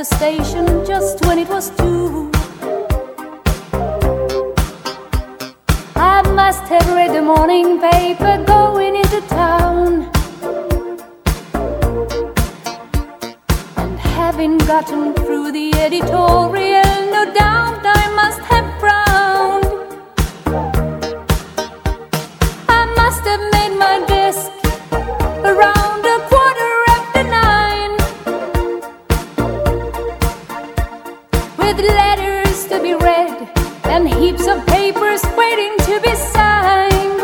station just when it was 2. I must have read the morning paper going into town, and having gotten through the editorial, no doubt I must have frowned. I must have made my desk around 9:15, with letters to be read and heaps of papers waiting to be signed.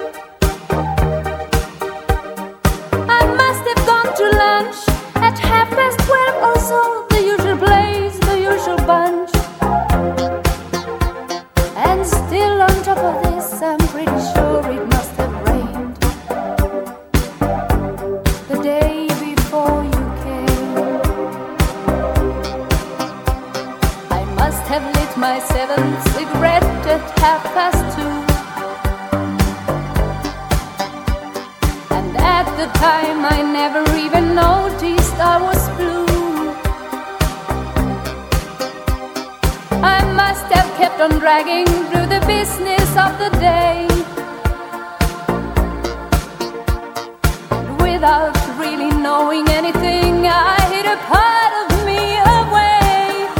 I must have gone to lunch at 12:30 or so, the usual place, the usual bunch. And still on top of this, I'm pretty sure it must have rained the day before you came. I must have lit my 7th cigarette at 2:30, and at the time I never even noticed I was blue. I must have kept on dragging through the business of the day, without really knowing anything, I hid a part of me away.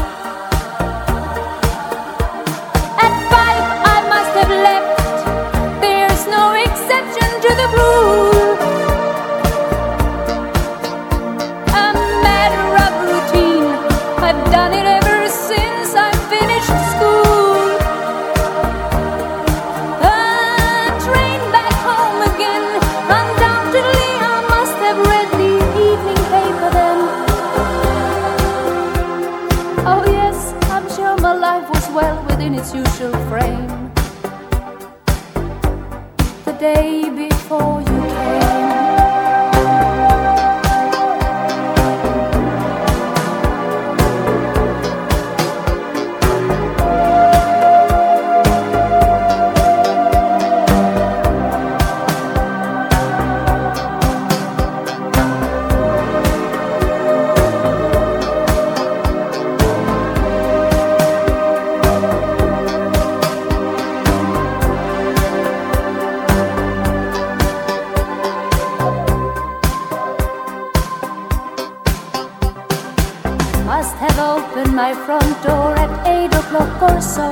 At 5 I must have left, there's no exception to the rule. A matter of routine, I've done it ever since I finished school. A train back home again, undoubtedly I must have read the evening paper then. Oh yes, I'm sure my life was well within its usual frame the day before you came. Must have opened my front door at 8 o'clock or so,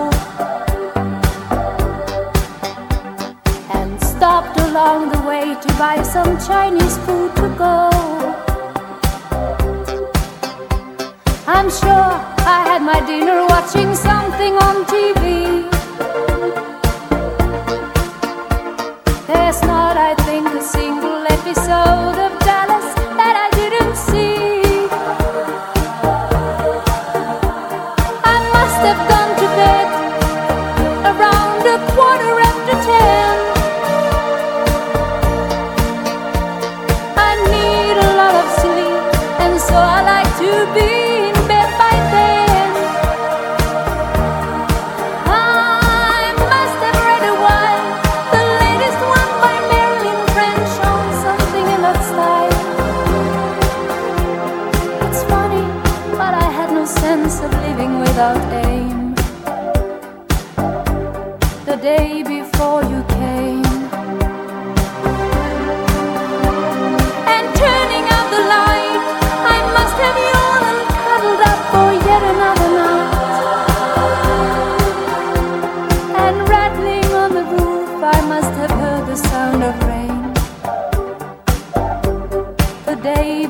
and stopped along the way to buy some Chinese food to go. I'm sure I had my dinner watching something on TV. There's not, I think, a single episode of Dallas that I didn't see. Have gone to bed around 10:15. I need a lot of sleep, and so I like to be in bed by then. I must have read a while, the latest one by Marilyn French, on something in that style. It's funny, but I had no sense of living without aim the day before you came. And turning out the light, I must have yawned and cuddled up for yet another night. And rattling on the roof, I must have heard the sound of rain the day